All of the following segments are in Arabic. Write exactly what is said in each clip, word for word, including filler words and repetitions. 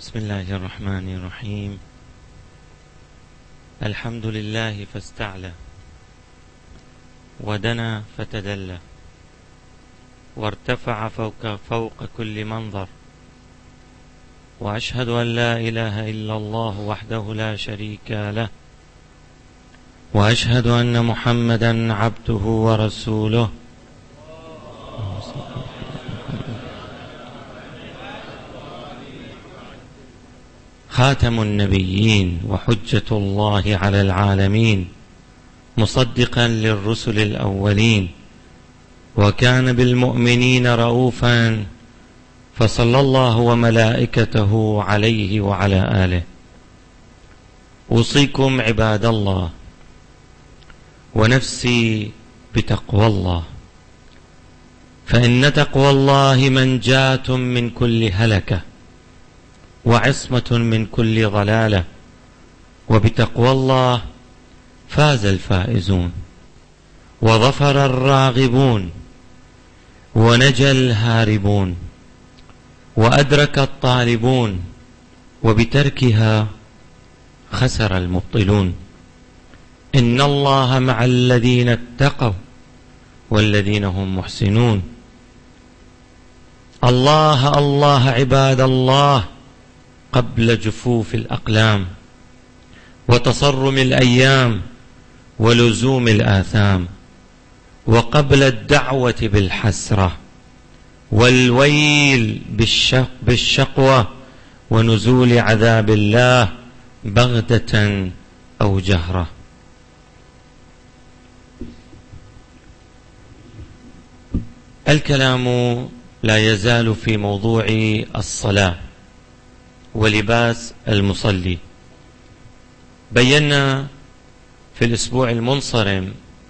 بسم الله الرحمن الرحيم. الحمد لله فاستعلى ودنا فتدلى وارتفع فوق فوق كل منظر، وأشهد أن لا إله إلا الله وحده لا شريك له، وأشهد أن محمدا عبده ورسوله. خاتم النبيين وحجة الله على العالمين، مصدقا للرسل الأولين، وكان بالمؤمنين رؤوفا، فصلى الله وملائكته عليه وعلى آله. أوصيكم عباد الله ونفسي بتقوى الله، فإن تقوى الله منجاة من كل هلكة وعصمة من كل ضلالة، وبتقوى الله فاز الفائزون وظفر الراغبون ونجا الهاربون وأدرك الطالبون، وبتركها خسر المبطلون. إن الله مع الذين اتقوا والذين هم محسنون. الله الله عباد الله قبل جفوف الأقلام وتصرم الأيام ولزوم الآثام، وقبل الدعوة بالحسرة والويل بالشق بالشقوة ونزول عذاب الله بغتة أو جهرة. الكلام لا يزال في موضوع الصلاة ولباس المصلي. بينا في الأسبوع المنصرم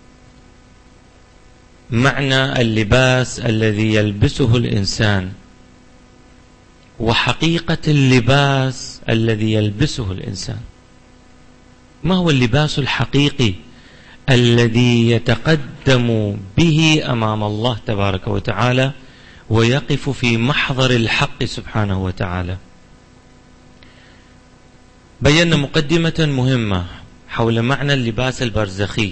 معنى اللباس الذي يلبسه الإنسان، وحقيقة اللباس الذي يلبسه الإنسان. ما هو اللباس الحقيقي الذي يتقدم به أمام الله تبارك وتعالى ويقف في محضر الحق سبحانه وتعالى؟ بينا مقدمة مهمة حول معنى اللباس البرزخي.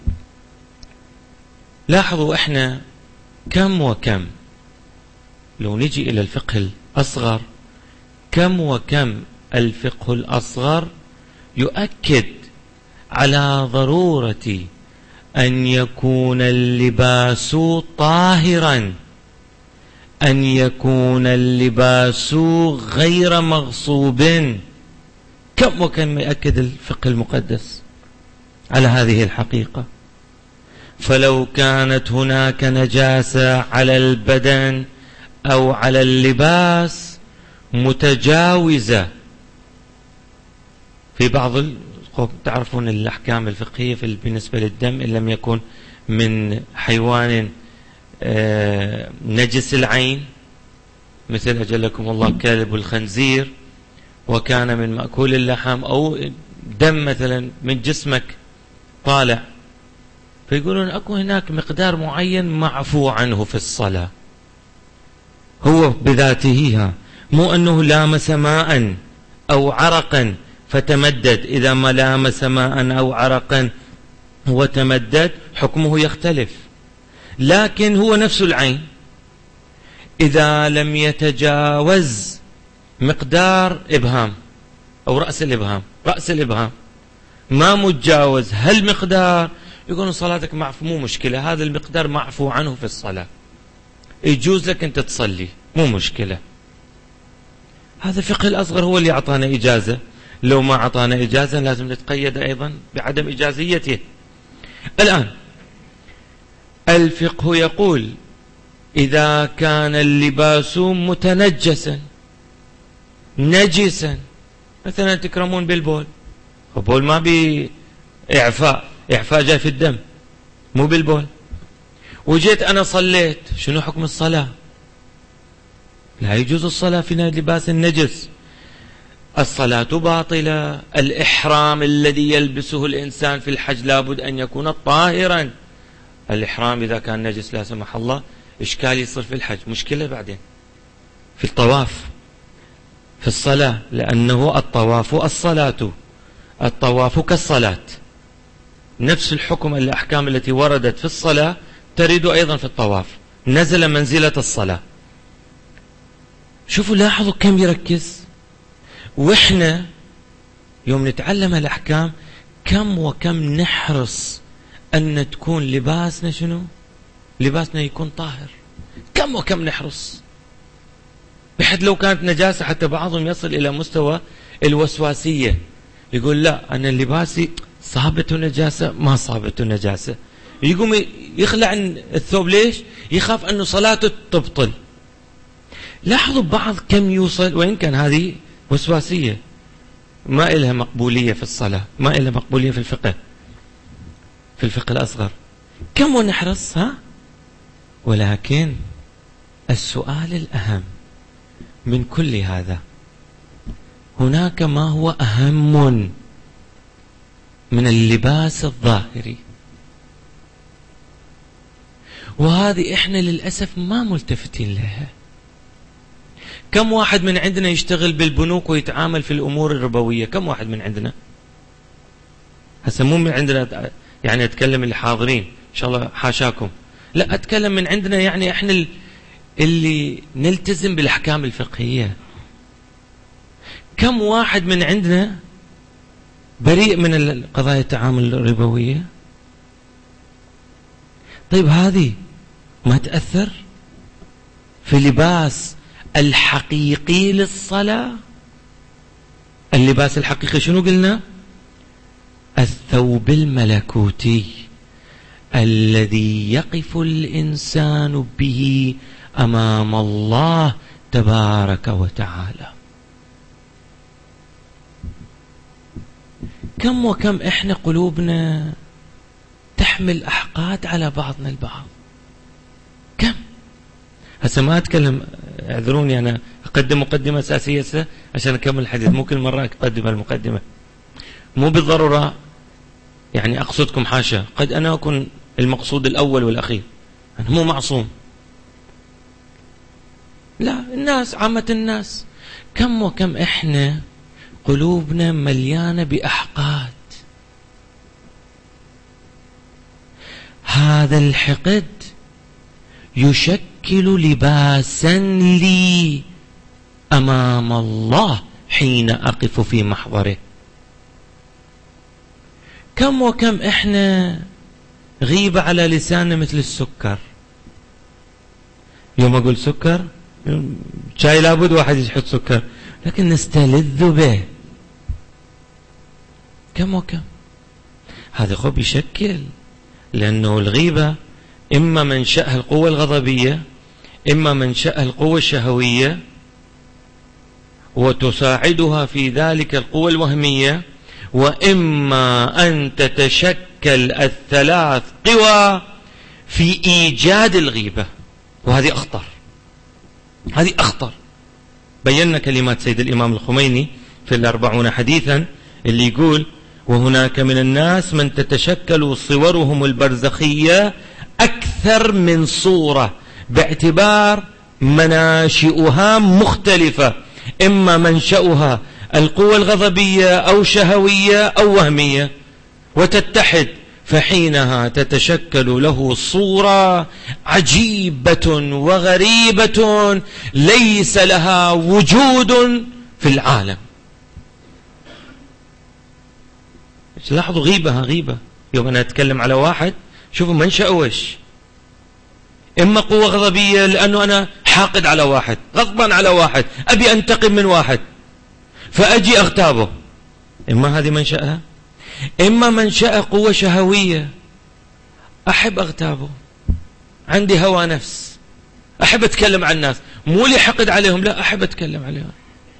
لاحظوا احنا كم وكم، لو نجي إلى الفقه الأصغر، كم وكم الفقه الأصغر يؤكد على ضرورة أن يكون اللباس طاهرا، أن يكون اللباس غير مغصوب. كم وكم يؤكد الفقه المقدس على هذه الحقيقة. فلو كانت هناك نجاسة على البدن أو على اللباس متجاوزة في بعض، تعرفون الأحكام الفقهية في بالنسبة للدم، إن لم يكن من حيوان نجس العين مثل أجلكم الله كلب الخنزير، وكان من مأكول اللحم، أو دم مثلا من جسمك طالع، فيقولون أكو هناك مقدار معين معفو عنه في الصلاة، هو بذاته، مو أنه لامس ماء أو عرقا فتمدد. إذا ما لامس ماء أو عرقا وتمدد حكمه يختلف، لكن هو نفس العين إذا لم يتجاوز مقدار إبهام أو رأس الإبهام، رأس الإبهام ما متجاوز هالمقدار، يقولون صلاتك معفو، مو مشكلة، هذا المقدار معفو عنه في الصلاة، يجوز لك أنت تصلي، مو مشكلة. هذا الفقه الأصغر هو اللي أعطانا إجازة. لو ما أعطانا إجازة لازم نتقيد أيضا بعدم إجازيته. الآن الفقه يقول إذا كان اللباس متنجسا نجسا، مثلا تكرمون بالبول، البول ما بي إعفاء، إعفاء جاي في الدم مو بالبول، وجيت أنا صليت، شنو حكم الصلاة؟ لا يجوز الصلاة في لباس النجس، الصلاة باطلة. الإحرام الذي يلبسه الإنسان في الحج لابد أن يكون طاهرا. الإحرام إذا كان نجس لا سمح الله إشكال يصير في الحج، مشكلة بعدين في الطواف. في الصلاة، لأنه الطواف الصلاة، الطواف كالصلاة، نفس الحكم الأحكام التي وردت في الصلاة ترد أيضا في الطواف، نزل منزلة الصلاة. شوفوا لاحظوا كم يركز. وإحنا يوم نتعلم الأحكام كم وكم نحرص أن تكون لباسنا شنو؟ لباسنا يكون طاهر. كم وكم نحرص، بحيث لو كانت نجاسة حتى بعضهم يصل إلى مستوى الوسواسية، يقول لا أنا لباسي صابته نجاسة ما صابته نجاسة، يقوم يخلع الثوب. ليش؟ يخاف أنه صلاته تبطل. لاحظوا بعض كم يوصل، وإن كان هذه وسواسية ما إلها مقبولية في الصلاة، ما إلها مقبولية في الفقه، في الفقه الأصغر. كم ونحرص ها؟ ولكن السؤال الأهم من كل هذا، هناك ما هو أهم من اللباس الظاهري، وهذه إحنا للأسف ما ملتفتين لها. كم واحد من عندنا يشتغل بالبنوك ويتعامل في الأمور الربوية؟ كم واحد من عندنا؟ هسه مو من عندنا يعني أتكلم اللي حاضرين إن شاء الله حاشاكم، لا أتكلم من عندنا يعني إحنا اللي نلتزم بالأحكام الفقهية. كم واحد من عندنا بريء من القضايا التعامل الربوية؟ طيب هذه ما تأثر في لباس الحقيقي للصلاة؟ اللباس الحقيقي شنو قلنا؟ الثوب الملكوتي الذي يقف الإنسان به أمام الله تبارك وتعالى. كم وكم إحنا قلوبنا تحمل أحقاد على بعضنا البعض. كم. هسه ما أتكلم، اعذروني أنا أقدم مقدمة أساسية عشان أكمل الحديث، مو كل مرة أقدم المقدمة، مو بالضرورة يعني أقصدكم حاشا، قد أنا أكون المقصود الأول والأخير، أنا مو معصوم، لا، الناس عامة الناس. كم وكم إحنا قلوبنا مليانة بأحقاد. هذا الحقد يشكل لباسا لي أمام الله حين أقف في محضره. كم وكم إحنا غيبة على لساننا مثل السكر. يوم أقول سكر، شاي لابد واحد يحط سكر، لكن نستلذ به. كم وكم هذا خب يشكل، لأنه الغيبة إما منشأها القوة الغضبية، إما منشأها القوة الشهوية، وتساعدها في ذلك القوة الوهمية، وإما أن تتشكل الثلاث قوى في إيجاد الغيبة، وهذه أخطر، هذه أخطر. بينا كلمات سيد الإمام الخميني في الأربعون حديثا اللي يقول: وهناك من الناس من تتشكل صورهم البرزخية أكثر من صورة باعتبار مناشئها مختلفة، إما منشأها القوة الغضبية أو شهوية أو وهمية، وتتحد، فحينها تتشكل له صورة عجيبة وغريبة ليس لها وجود في العالم. لاحظوا غيبة غيبة. يوم أنا أتكلم على واحد، شوفوا منشأه وش، إما قوة غضبية لأنه أنا حاقد على واحد، غضبان على واحد، أبي أنتقم من واحد فأجي أغتابه، إما هذه منشأها، إما منشأ قوة شهوية، أحب أغتابه، عندي هوى نفس، أحب أتكلم عن الناس، مو لي حقد عليهم، لا، أحب أتكلم عليهم.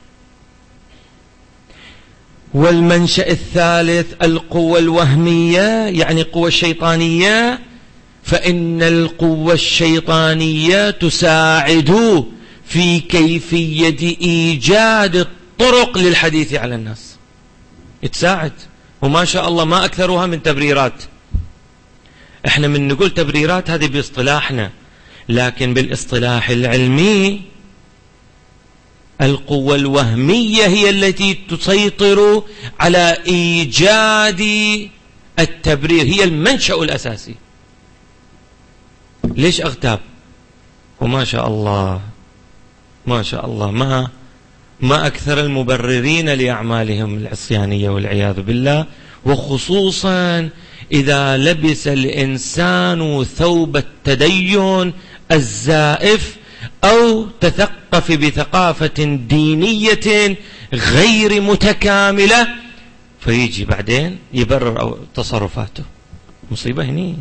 والمنشأ الثالث القوة الوهمية، يعني قوة الشيطانية، فإن القوة الشيطانية تساعد في كيفية إيجاد الطرق للحديث على الناس، تساعد، وما شاء الله ما أكثرها من تبريرات. احنا من نقول تبريرات هذه باصطلاحنا، لكن بالاصطلاح العلمي القوة الوهمية هي التي تسيطر على إيجاد التبرير، هي المنشأ الأساسي. ليش أغتاب؟ وما شاء الله ما شاء الله ما ما أكثر المبررين لأعمالهم العصيانية والعياذ بالله، وخصوصا إذا لبس الإنسان ثوب التدين الزائف أو تثقف بثقافة دينية غير متكاملة، فيجي بعدين يبرر أو تصرفاته. مصيبة هني.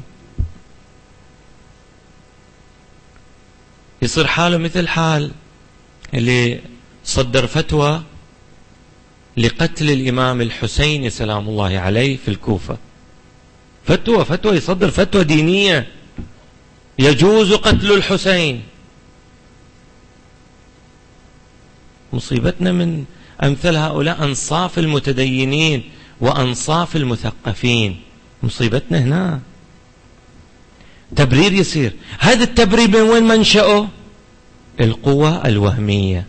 يصير حاله مثل حال اللي صدر فتوى لقتل الإمام الحسين سلام الله عليه في الكوفة. فتوى فتوى يصدر فتوى دينية يجوز قتل الحسين. مصيبتنا من أمثال هؤلاء أنصاف المتدينين وأنصاف المثقفين. مصيبتنا هنا تبرير يصير. هذا التبرير من وين منشأه؟ القوة الوهمية.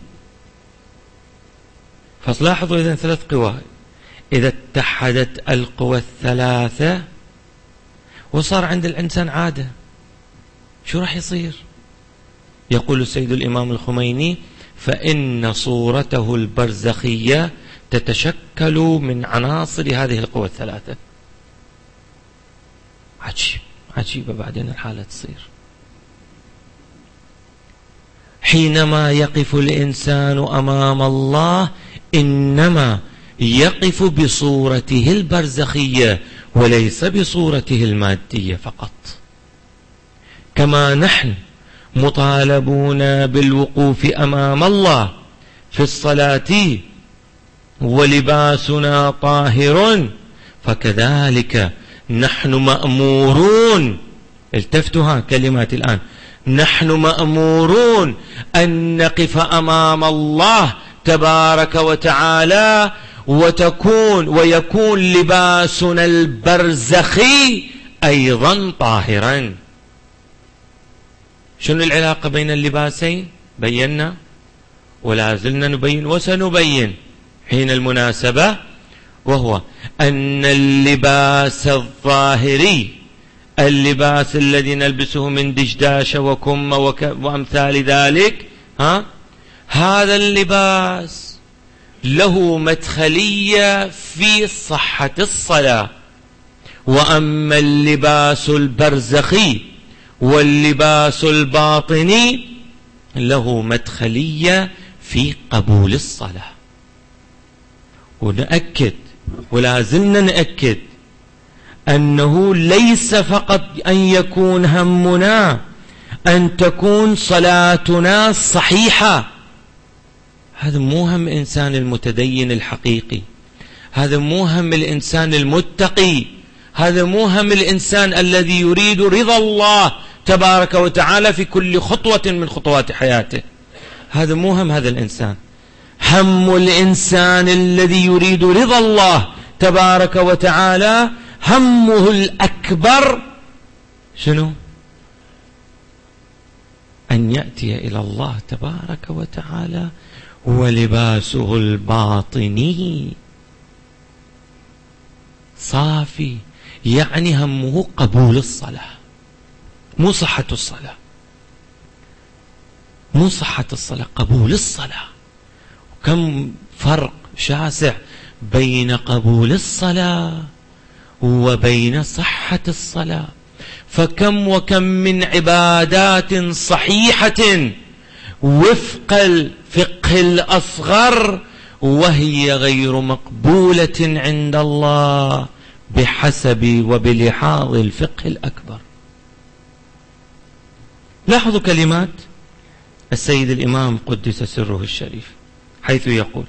فلاحظوا إذن ثلاث قوى، إذا اتحدت القوى الثلاثة وصار عند الإنسان عادة، شو راح يصير؟ يقول السيد الإمام الخميني: فإن صورته البرزخية تتشكل من عناصر هذه القوى الثلاثة. عجيب عجيبة. بعدين الحالة تصير حينما يقف الإنسان أمام الله إنما يقف بصورته البرزخية وليس بصورته المادية فقط. كما نحن مطالبون بالوقوف أمام الله في الصلاة ولباسنا طاهر، فكذلك نحن مأمورون. التفتوا ها كلمات الآن: نحن مأمورون أن نقف أمام الله تبارك وتعالى وتكون ويكون لباسنا البرزخي أيضا طاهرا. شنو العلاقة بين اللباسين؟ بينا ولا زلنا نبين وسنبين حين المناسبة، وهو أن اللباس الظاهري، اللباس الذي نلبسه من دشداش وكم وأمثال ذلك، ها هذا اللباس له مدخلية في صحة الصلاة. وأما اللباس البرزخي واللباس الباطني له مدخلية في قبول الصلاة. ونأكد ولا زلنا نأكد أنه ليس فقط أن يكون همنا أن تكون صلاتنا صحيحة. هذا مو هم إنسان المتدين الحقيقي، هذا مو هم الإنسان المتقي، هذا مو هم الإنسان الذي يريد رضا الله تبارك وتعالى في كل خطوة من خطوات حياته. هذا مو هم هذا الإنسان. هم الإنسان الذي يريد رضا الله تبارك وتعالى همه الأكبر شنو؟ أن يأتي إلى الله تبارك وتعالى ولباسه الباطني صافي، يعني همه قبول الصلاة، مو صحة الصلاة، مو صحة الصلاة، قبول الصلاة. كم فرق شاسع بين قبول الصلاة وبين صحة الصلاة. فكم وكم من عبادات صحيحة وفق الفقه الأصغر وهي غير مقبولة عند الله بحسب وبلحاظ الفقه الأكبر. لاحظوا كلمات السيد الإمام قدس سره الشريف حيث يقول: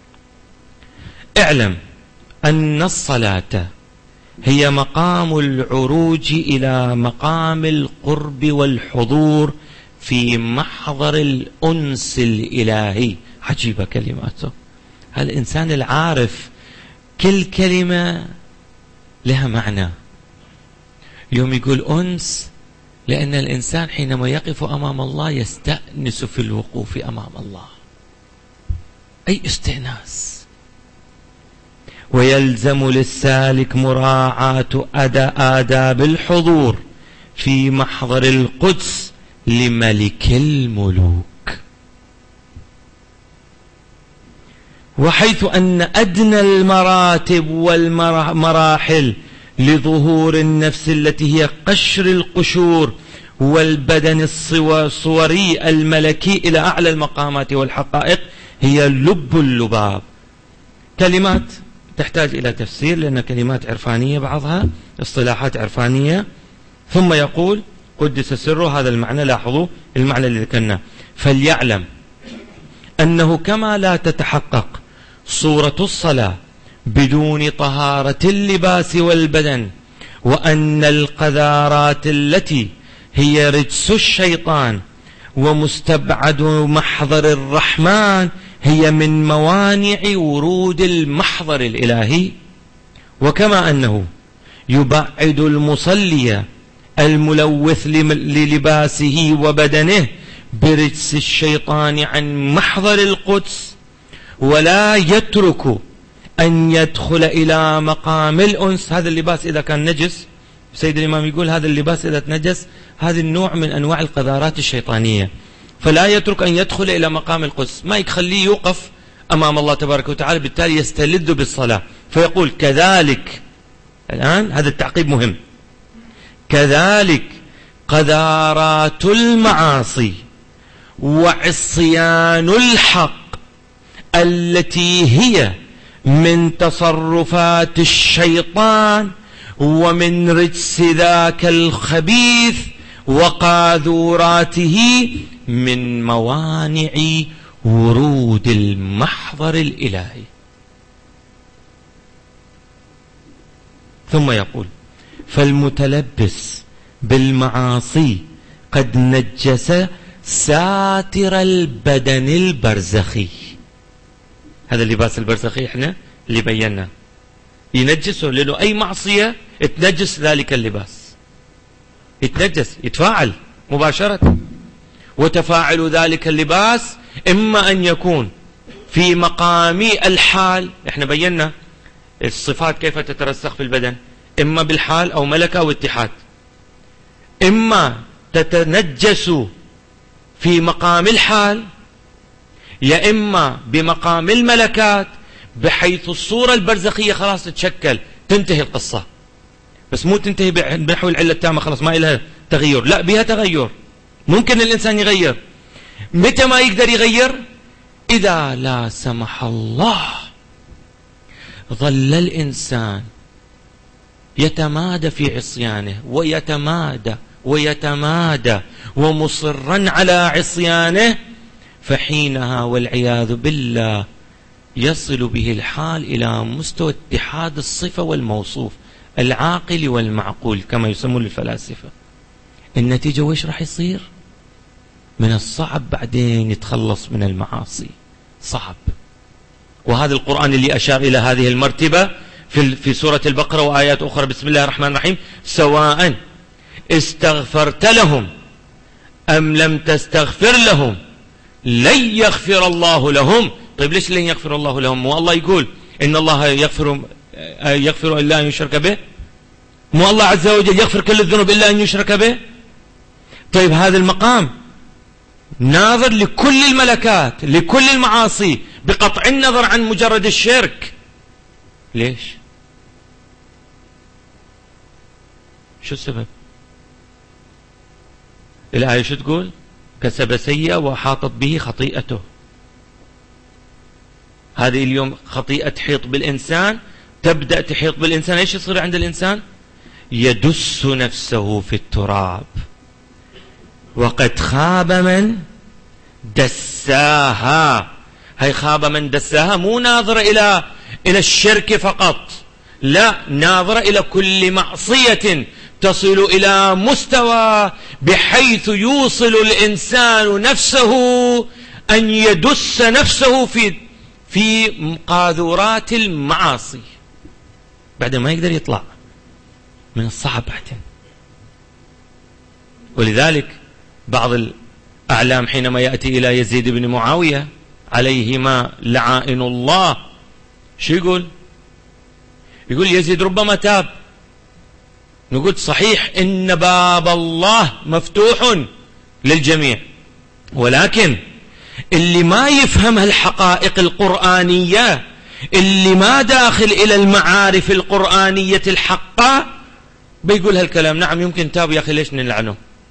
اعلم أن الصلاة هي مقام العروج إلى مقام القرب والحضور في محضر الأنس الإلهي. عجيبة كلماته. هالإنسان العارف كل كلمة لها معنى. يوم يقول أنس لأن الإنسان حينما يقف أمام الله يستأنس في الوقوف أمام الله. أي استئناس. ويلزم للسالك مراعاة آداب الحضور في محضر القدس لملك الملوك، وحيث أن أدنى المراتب والمراحل لظهور النفس التي هي قشر القشور والبدن الصوري الملكي إلى أعلى المقامات والحقائق هي لب اللباب. كلمات تحتاج إلى تفسير لأن كلمات عرفانية بعضها، اصطلاحات عرفانية. ثم يقول قدس سره، هذا المعنى لاحظوا المعنى اللي ذكرناه، فليعلم أنه كما لا تتحقق صورة الصلاة بدون طهارة اللباس والبدن، وأن القذارات التي هي رجس الشيطان ومستبعد محضر الرحمن هي من موانع ورود المحضر الإلهي، وكما أنه يبعد المصلي الملوث للباسه وبدنه برجس الشيطان عن محضر القدس، ولا يترك أن يدخل إلى مقام الأنس. هذا اللباس إذا كان نجس، سيد الإمام يقول هذا اللباس إذا تنجس هذا النوع من أنواع القذارات الشيطانية، فلا يترك أن يدخل إلى مقام القدس، ما يخليه يوقف أمام الله تبارك وتعالى، بالتالي يستلذ بالصلاة. فيقول كذلك، الآن هذا التعقيب مهم، كذلك قذارات المعاصي وعصيان الحق التي هي من تصرفات الشيطان ومن رجس ذاك الخبيث وقاذوراته من موانع ورود المحضر الإلهي. ثم يقول فالمتلبس بالمعاصي قد نجس ساتر البدن البرزخي. هذا اللباس البرزخي احنا اللي بينا ينجسه، لأنه أي معصية تنجس ذلك اللباس، يتنجس يتفاعل مباشرة. وتفاعل ذلك اللباس إما أن يكون في مقام الحال، احنا بينا الصفات كيف تترسخ في البدن، إما بالحال أو ملكة أو اتحاد، إما تتنجس في مقام الحال يا إما بمقام الملكات، بحيث الصورة البرزخية خلاص تتشكل تنتهي القصة، بس مو تنتهي بنحو العلة التامة خلاص ما إلها تغير، لا بها تغير، ممكن الإنسان يغير. متى ما يقدر يغير؟ إذا لا سمح الله ظل الإنسان يتمادى في عصيانه ويتمادى ويتمادى ومصرا على عصيانه، فحينها والعياذ بالله يصل به الحال إلى مستوى اتحاد الصفة والموصوف، العاقل والمعقول كما يسمون الفلاسفة. النتيجة وإيش راح يصير؟ من الصعب بعدين يتخلص من المعاصي، صعب. وهذا القرآن اللي أشار إلى هذه المرتبة في في سورة البقرة وآيات أخرى، بسم الله الرحمن الرحيم، سواء استغفرت لهم أم لم تستغفر لهم لن يغفر الله لهم. طيب ليش لن يغفر الله لهم؟ مو الله يقول إن الله يغفر يغفر إلا أن يشرك به؟ مو الله عز وجل يغفر كل الذنوب إلا أن يشرك به؟ طيب هذا المقام ناظر لكل الملكات لكل المعاصي بقطع النظر عن مجرد الشرك. ليش؟ شو السبب؟ الآية شو تقول؟ كسب سيئة وحاطت به خطيئته. هذه اليوم خطيئة تحيط بالإنسان، تبدأ تحيط بالإنسان، ايش يصير عند الإنسان؟ يدس نفسه في التراب. وقد خاب من دساها. هي خاب من دساها مو ناظرة إلى إلى الشرك فقط، لا، ناظرة إلى كل معصية تصل إلى مستوى بحيث يوصل الإنسان نفسه أن يدس نفسه في في قاذورات المعاصي، بعد ما يقدر يطلع من الصعب بعدين. ولذلك بعض الأعلام حينما يأتي إلى يزيد بن معاوية عليهما لعائن الله. شو يقول؟ يقول يزيد ربما تاب. نقول صحيح إن باب الله مفتوح للجميع، ولكن اللي ما يفهم هالحقائق القرآنية، اللي ما داخل إلى المعارف القرآنية الحقة، بيقول هالكلام. نعم يمكن تاب يا أخي، ليش نلعنه؟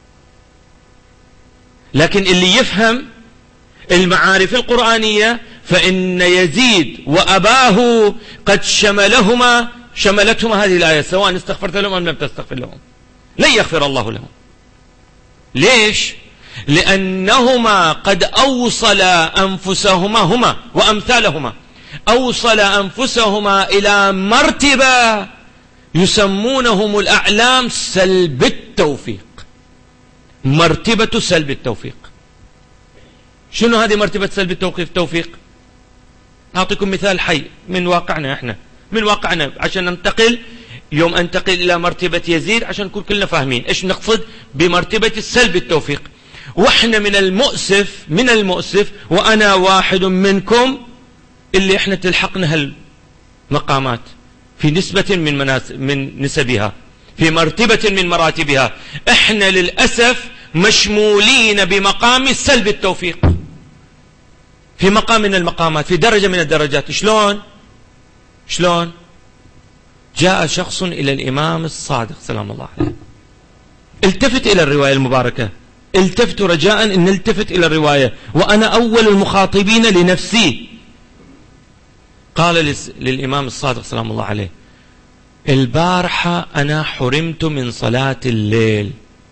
لكن اللي يفهم المعارف القرآنية فإن يزيد وأباه قد شملهما شملتهما هذه الآية، سواء استغفرت لهم أم لم تستغفر لهم لن يغفر الله لهم. ليش؟ لأنهما قد أوصلا أنفسهما هما وأمثالهما، أوصل أنفسهما إلى مرتبة يسمونهم الأعلام سلب التوفيق. مرتبة سلب التوفيق. شنو هذه مرتبة سلب التوفيق؟ أعطيكم مثال حي من واقعنا إحنا، من واقعنا عشان ننتقل. يوم أنتقل إلى مرتبة يزيد عشان نكون كلنا فاهمين إيش نقصد بمرتبة السلب التوفيق. وإحنا من المؤسف من المؤسف وأنا واحد منكم اللي إحنا تلحقنا هالمقامات في نسبة من مناس من نسبها، في مرتبة من مراتبها. إحنا للأسف مشمولين بمقام سلب التوفيق، في مقام من المقامات، في درجة من الدرجات. شلون؟ شلون؟ جاء شخص إلى الإمام الصادق سلام الله عليه، التفت إلى الرواية المباركة، التفت رجاء أن نلتفت إلى الرواية وأنا أول المخاطبين لنفسي. قال للإمام الصادق سلام الله عليه: البارحة أنا حرمت من صلاة الليل.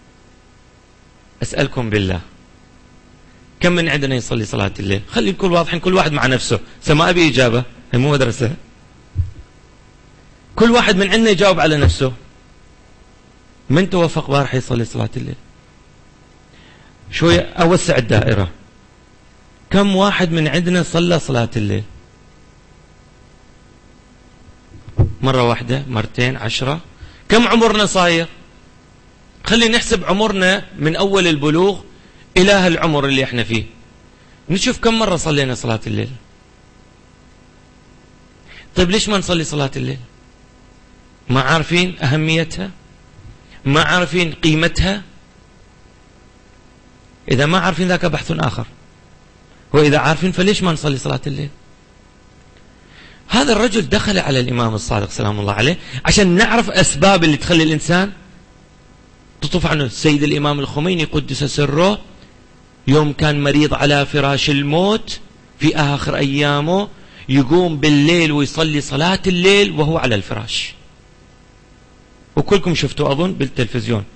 أسألكم بالله، كم من عندنا يصلي صلاة الليل؟ خلي الكل واضحين، كل واحد مع نفسه. سما أبي إجابة، هي مو مدرسة. كل واحد من عندنا يجاوب على نفسه. من توفق بارحة يصلي صلاة الليل؟ شوية أوسع الدائرة. كم واحد من عندنا صلى صلاة الليل؟ مرة واحدة، مرتين، عشرة؟ كم عمرنا صاير؟ خلي نحسب عمرنا من أول البلوغ إلى هالعمر اللي احنا فيه، نشوف كم مرة صلينا صلاة الليل. طيب ليش ما نصلي صلاة الليل؟ ما عارفين أهميتها؟ ما عارفين قيمتها؟ إذا ما عارفين ذاك بحث آخر، وإذا عارفين فليش ما نصلي صلاة الليل؟ هذا الرجل دخل على الإمام الصادق سلام الله عليه عشان نعرف أسباب اللي تخلي الإنسان تطوف عنه. السيد الإمام الخميني قدس سره يوم كان مريض على فراش الموت في آخر أيامه يقوم بالليل ويصلي صلاة الليل وهو على الفراش، وكلكم شفتوا أظن بالتلفزيون.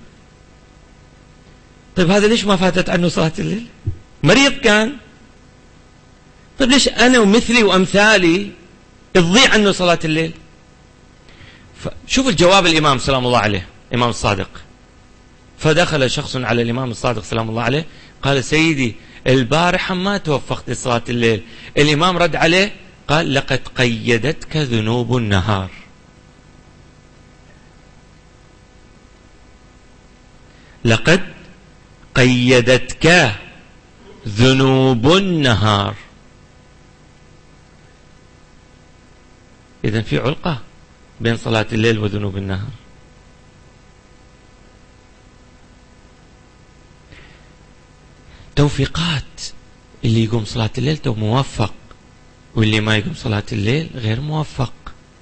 طيب هذا ليش ما فاتت عنه صلاة الليل؟ مريض كان. طيب ليش أنا ومثلي وأمثالي تضيع عنه صلاة الليل؟ شوف الجواب الإمام سلام الله عليه، إمام الصادق. فدخل شخص على الإمام الصادق سلام الله عليه قال: سيدي البارحة ما توفقت لصلاة الليل. الإمام رد عليه قال: لقد قيدتك ذنوب النهار. لقد قيدتك ذنوب النهار. إذن في علقة بين صلاة الليل وذنوب النهار. توفيقات، اللي يقوم صلاة الليل تو موفق، واللي ما يقوم صلاة الليل غير موفق.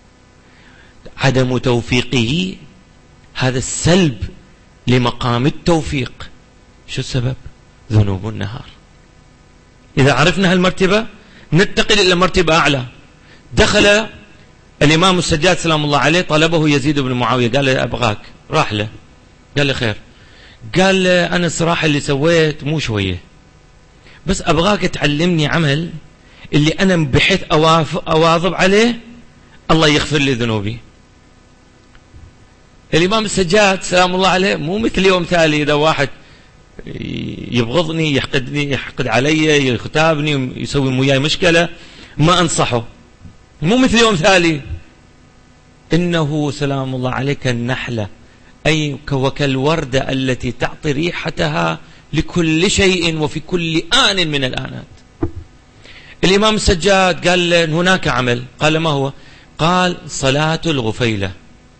عدم توفيقه هذا السلب لمقام التوفيق. شو السبب؟ ذنوب النهار. إذا عرفنا هالمرتبة ننتقل إلى مرتبة أعلى. دخل الإمام السجاد سلام الله عليه، طلبه يزيد بن معاوية، قال له: أبغاك. راح له قال له: خير. قال له: أنا الصراحة اللي سويت مو شوية، بس أبغاك تعلمني عمل اللي أنا بحيث أواظب عليه الله يغفر لي ذنوبي. الإمام السجاد سلام الله عليه مو مثلي ومثالي، إذا واحد يبغضني يحقدني يحقد علي يختابني يسوي وياي مشكلة ما أنصحه، مو مثلي ومثالي. إنه سلام الله عليه كالنحلة، أي وكالوردة التي تعطي ريحتها لكل شيء وفي كل آن من الآنات. الإمام السجاد قال له هناك عمل، قال ما هو؟ قال صلاة الغفيلة.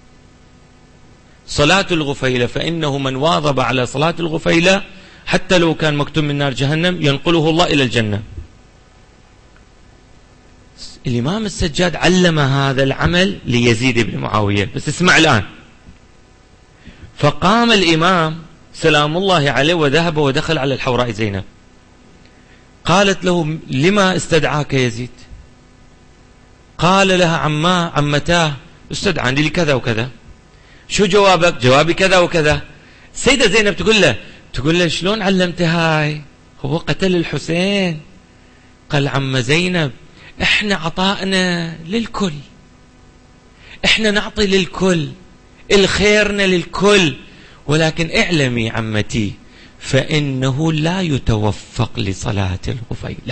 صلاة الغفيلة، فإنه من واظب على صلاة الغفيلة حتى لو كان مكتوم من نار جهنم ينقله الله إلى الجنة. الإمام السجاد علم هذا العمل ليزيد بن معاوية، بس اسمع الآن. فقام الإمام سلام الله عليه وذهب ودخل على الحوراء زينب، قالت له لما استدعاك يزيد؟ قال لها عما عمتاه استدعاني لكذا وكذا. شو جوابك؟ جوابي كذا وكذا. سيدة زينب تقول له تقول له شلون علمت هاي؟ هو قتل الحسين. قال عم زينب احنا عطائنا للكل، احنا نعطي للكل، الخيرنا للكل، ولكن اعلمي عمتي فإنه لا يتوفق لصلاة الغفيلة.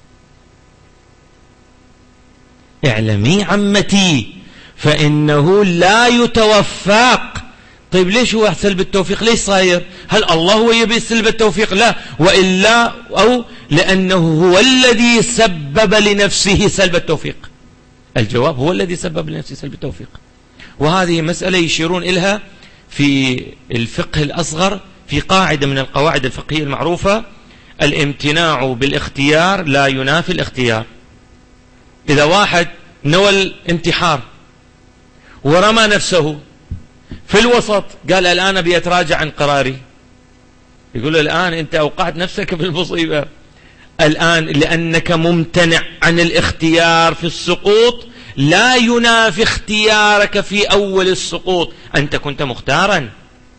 اعلمي عمتي فإنه لا يتوفق. طيب ليش هو سلب التوفيق؟ ليش صاير؟ هل الله هو يبي سلب التوفيق؟ لا، وإلا أو لأنه هو الذي سبب لنفسه سلب التوفيق. الجواب هو الذي سبب لنفسه سلب التوفيق. وهذه مسألة يشيرون إليها في الفقه الأصغر في قاعدة من القواعد الفقهية المعروفة: الامتناع بالاختيار لا ينافي الاختيار. إذا واحد نوى الانتحار ورمى نفسه في الوسط قال الآن أبي أتراجع عن قراري، يقول له الآن أنت أوقعت نفسك في المصيبة الآن، لأنك ممتنع عن الاختيار في السقوط لا ينافي اختيارك في أول السقوط، أنت كنت مختارا.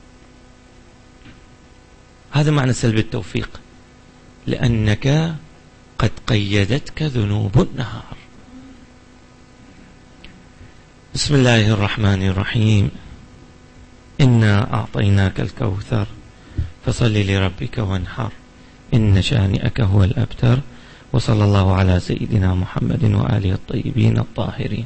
هذا معنى سلب التوفيق، لأنك قد قيدتك ذنوب النهار. بسم الله الرحمن الرحيم. إنا أعطيناك الكوثر فصل لربك وانحر إن شانئك هو الأبتر. وصلى الله على سيدنا محمد وآله الطيبين الطاهرين.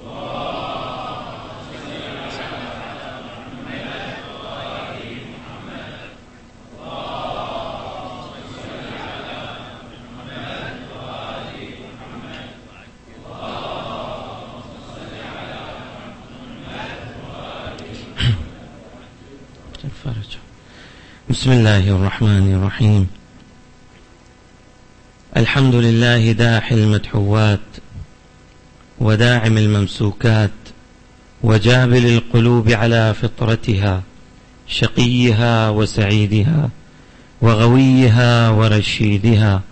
بسم الله الرحمن الرحيم. الحمد لله داحي المدحوات وداعم الممسوكات وجابل القلوب على فطرتها، شقيها وسعيدها وغويها ورشيدها.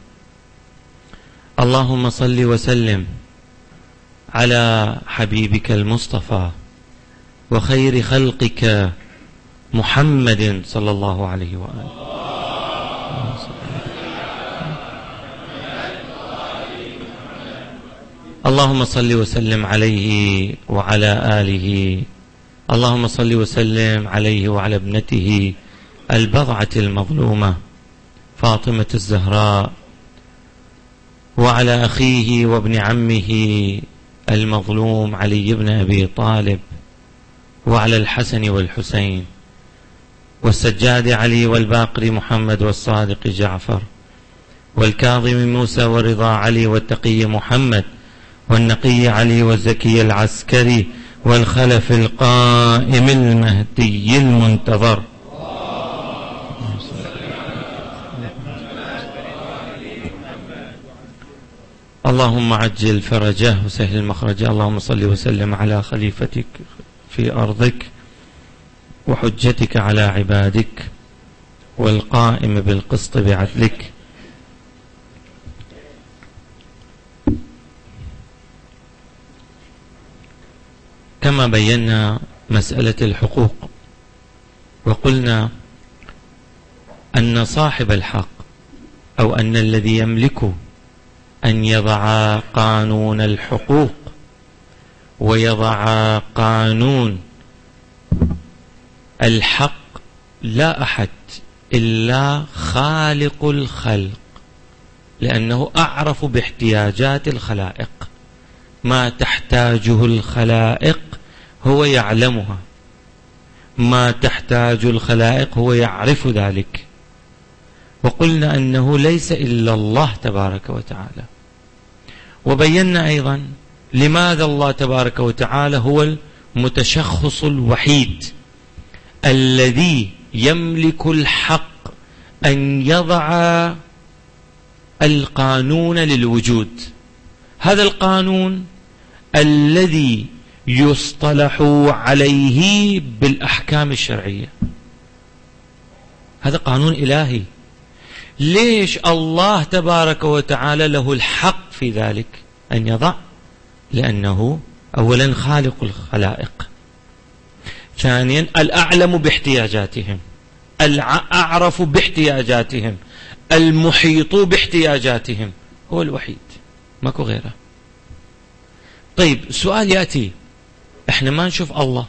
اللهم صل وسلم على حبيبك المصطفى وخير خلقك محمد صلى الله عليه وآله. اللهم صل وسلم عليه وعلى آله. اللهم صل وسلم عليه وعلى ابنته البضعة المظلومة فاطمة الزهراء، وعلى أخيه وابن عمه المظلوم علي بن أبي طالب، وعلى الحسن والحسين والسجاد علي والباقر محمد والصادق جعفر والكاظم موسى والرضا علي والتقي محمد والنقي علي والزكي العسكري والخلف القائم المهدي المنتظر. اللهم عجل فرجه وسهل مخرجه. اللهم صل وسلم على خليفتك في أرضك وحجتك على عبادك والقائم بالقسط بعدلك. كما بينا مسألة الحقوق، وقلنا أن صاحب الحق أو أن الذي يملك أن يضع قانون الحقوق ويضع قانون الحق لا أحد إلا خالق الخلق، لأنه أعرف باحتياجات الخلائق. ما تحتاجه الخلائق هو يعلمها، ما تحتاج الخلائق هو يعرف ذلك. وقلنا أنه ليس إلا الله تبارك وتعالى، وبينا أيضا لماذا الله تبارك وتعالى هو المتشخص الوحيد الذي يملك الحق أن يضع القانون للوجود. هذا القانون الذي يصطلح عليه بالأحكام الشرعية، هذا قانون إلهي. ليش الله تبارك وتعالى له الحق في ذلك أن يضع؟ لأنه أولا خالق الخلائق، ثانيا الأعلم باحتياجاتهم، الأعرف باحتياجاتهم، المحيط باحتياجاتهم، هو الوحيد ماكو غيره. طيب سؤال يأتي، احنا ما نشوف الله،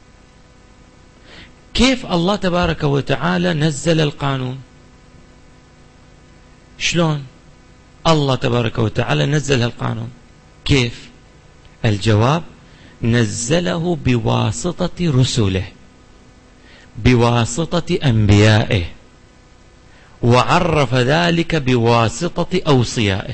كيف الله تبارك وتعالى نزل القانون؟ شلون الله تبارك وتعالى نزل القانون؟ كيف؟ الجواب: نزله بواسطة رسله، بواسطة أنبيائه، وعرف ذلك بواسطة أوصيائه،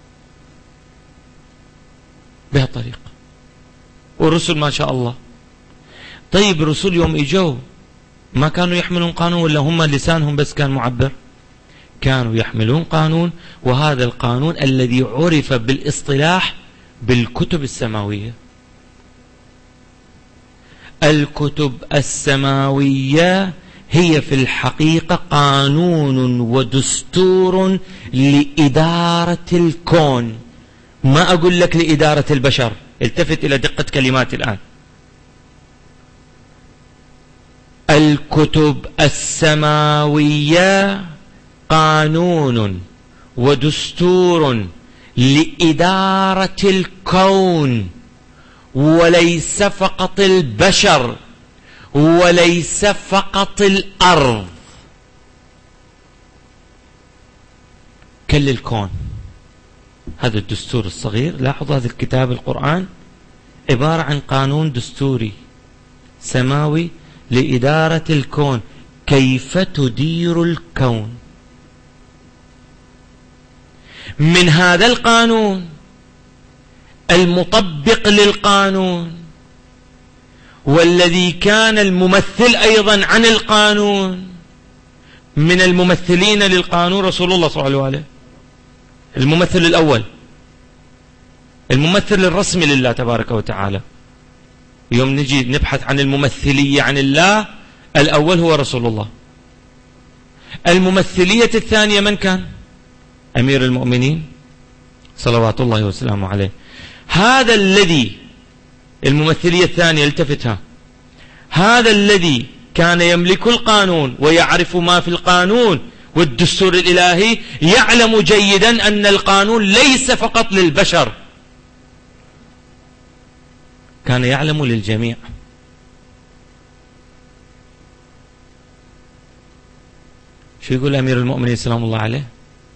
بهالطريقة. ورسل ما شاء الله. طيب رسل يوم إجوا ما كانوا يحملون قانون ولا هم لسانهم بس كان معبر؟ كانوا يحملون قانون، وهذا القانون الذي عرف بالاصطلاح بالكتب السماوية. الكتب السماوية هي في الحقيقة قانون ودستور لإدارة الكون، ما أقول لك لإدارة البشر. التفت إلى دقة كلماتي الآن. الكتب السماوية قانون ودستور لإدارة الكون، وليس فقط البشر، وليس فقط الأرض، كل الكون. هذا الدستور الصغير، لاحظ هذا الكتاب القرآن عبارة عن قانون دستوري سماوي لإدارة الكون، كيف تدير الكون. من هذا القانون المطبق للقانون، والذي كان الممثل أيضا عن القانون، من الممثلين للقانون رسول الله صلى الله عليه وسلم، الممثل الأول، الممثل الرسمي لله تبارك وتعالى. يوم نجي نبحث عن الممثلية عن الله، الأول هو رسول الله. الممثلية الثانية من كان؟ أمير المؤمنين صلوات الله وسلامه عليه. هذا الذي الممثلية الثانية التفتها، هذا الذي كان يملك القانون ويعرف ما في القانون والدستور الإلهي، يعلم جيدا أن القانون ليس فقط للبشر، كان يعلم للجميع. شو يقول أمير المؤمنين سلام الله عليه؟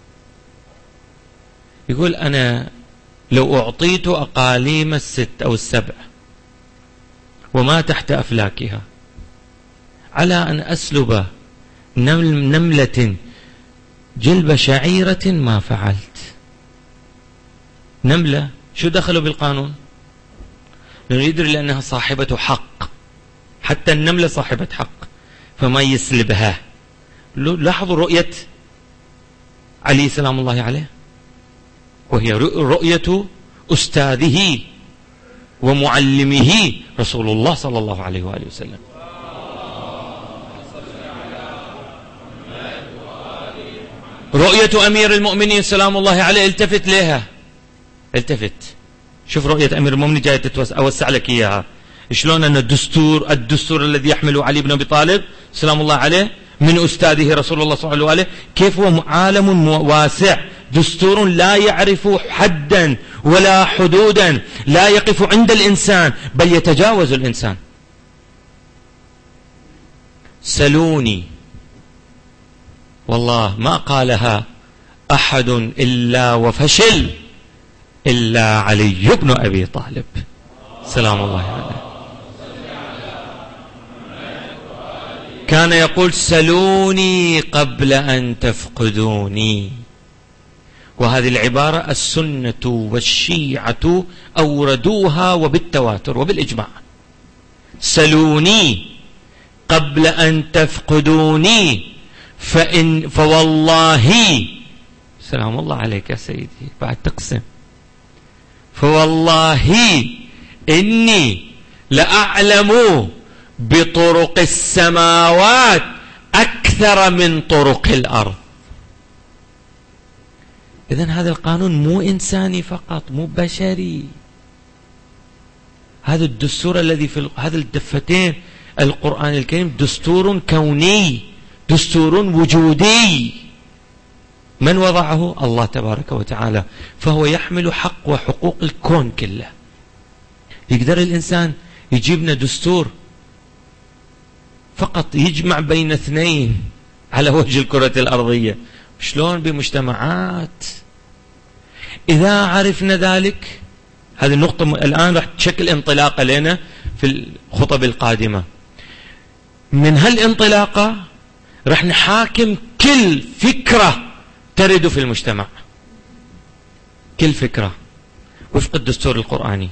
يقول: أنا لو أعطيت أقاليم الست أو السبع وما تحت أفلاكها على أن أسلب نملة جلب شعيرة ما فعلت. نملة شو دخلوا بالقانون؟ لأنه يدري لأنها صاحبة حق، حتى النملة صاحبة حق، فما يسلبها. لاحظوا رؤية علي سلام الله عليه، وهي رؤية أستاذه ومعلمه رسول الله صلى الله عليه وآله وسلم. رؤية أمير المؤمنين سلام الله عليه، التفت لها، التفت شوف رؤية أمير المؤمنين جاية أوسع لك إياها. شلون أن الدستور الدستور الذي يحمله علي بن أبي طالب سلام الله عليه من أستاذه رسول الله صلى الله عليه وسلم، كيف هو عالم واسع، دستور لا يعرف حدا ولا حدودا، لا يقف عند الإنسان بل يتجاوز الإنسان. سلوني، والله ما قالها أحد إلا وفشل إلا علي بن أبي طالب سلام الله عليه. كان يقول: سلوني قبل أن تفقدوني. وهذه العبارة السنة والشيعة أوردوها وبالتواتر وبالإجماع. سلوني قبل أن تفقدوني فإن فوالله، سلام الله عليك يا سيدي بعد تقسم، فوالله إني لأعلم بطرق السماوات أكثر من طرق الأرض. إذن هذا القانون مو إنساني فقط، مو بشري. هذا الدستور الذي في هذا الدفتين القرآن الكريم دستور كوني، دستور وجودي. من وضعه؟ الله تبارك وتعالى، فهو يحمل حق وحقوق الكون كله. يقدر الإنسان يجيبنا دستور فقط يجمع بين اثنين على وجه الكرة الأرضية؟ شلون بمجتمعات؟ إذا عرفنا ذلك، هذه النقطة الآن راح تشكل انطلاقة لنا في الخطب القادمة. من هالانطلاقة راح نحاكم كل فكرة ترد في المجتمع، كل فكرة وفق الدستور القرآني.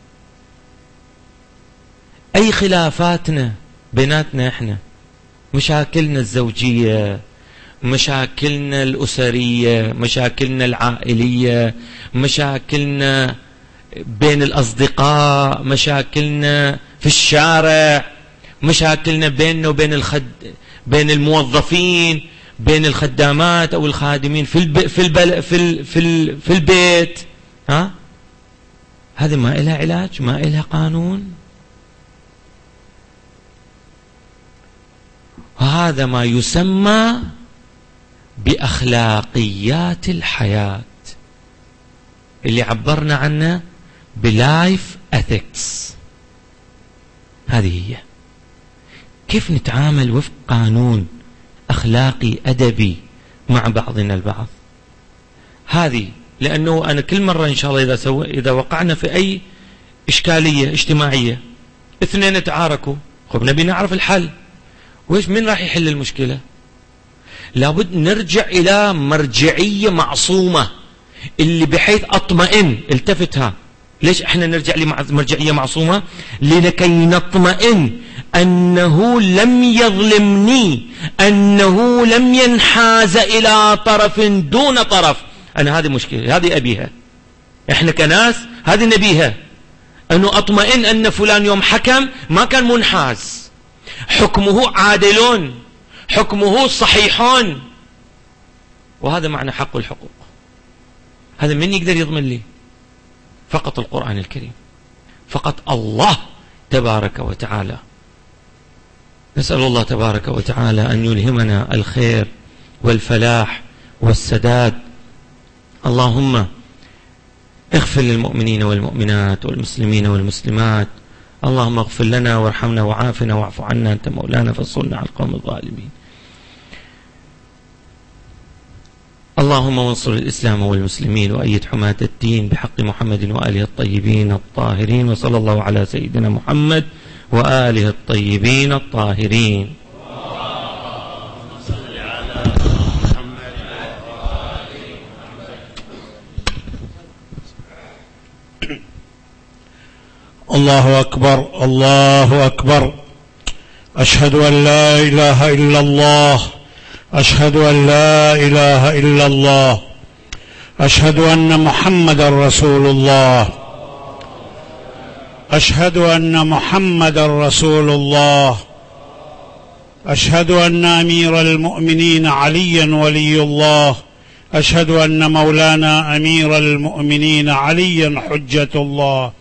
أي خلافاتنا بيناتنا إحنا، مشاكلنا الزوجية، مشاكلنا الأسرية، مشاكلنا العائلية، مشاكلنا بين الأصدقاء، مشاكلنا في الشارع، مشاكلنا بيننا وبين الخد... بين الموظفين، بين الخدامات أو الخادمين في الب... في البل... في ال... في, ال... في البيت، ها؟ هذه ما إلها علاج، ما إلها قانون. وهذا ما يسمى بأخلاقيات الحياة اللي عبرنا عنه بلايف اثكس. هذه هي كيف نتعامل وفق قانون أخلاقي أدبي مع بعضنا البعض. هذه لأنه أنا كل مرة إن شاء الله إذا, سو... إذا وقعنا في أي إشكالية اجتماعية، اثنين يتعاركوا، خب نبي نعرف الحل. وإيش من راح يحل المشكلة؟ لابد نرجع إلى مرجعية معصومة اللي بحيث أطمئن. التفتها، ليش احنا نرجع لمرجعية معصومة؟ لكي نطمئن أنه لم يظلمني، أنه لم ينحاز إلى طرف دون طرف. أنا هذه مشكلة، هذه أبيها. احنا كناس هذه نبيها، أنه أطمئن أن فلان يوم حكم ما كان منحاز، حكمه عادل، حكمه صحيحون. وهذا معنى حق الحقوق. هذا من يقدر يضمن لي؟ فقط القرآن الكريم، فقط الله تبارك وتعالى. نسأل الله تبارك وتعالى أن يلهمنا الخير والفلاح والسداد. اللهم اغفر للمؤمنين والمؤمنات والمسلمين والمسلمات. اللهم اغفر لنا وارحمنا وعافنا واعف عنا، أنت مولانا فانصرنا على القوم الظالمين. اللهم وانصر الإسلام والمسلمين وأيد حماة الدين بحق محمد وآله الطيبين الطاهرين. وصلى الله على سيدنا محمد وآله الطيبين الطاهرين. الله أكبر، الله أكبر. أشهد أن لا إله إلا الله، أشهد أن لا إله إلا الله، أشهد أن محمدا رسول الله، أشهد أن محمدا رسول الله، أشهد أن أمير المؤمنين عليا ولي الله، أشهد أن مولانا أمير المؤمنين عليا حجة الله،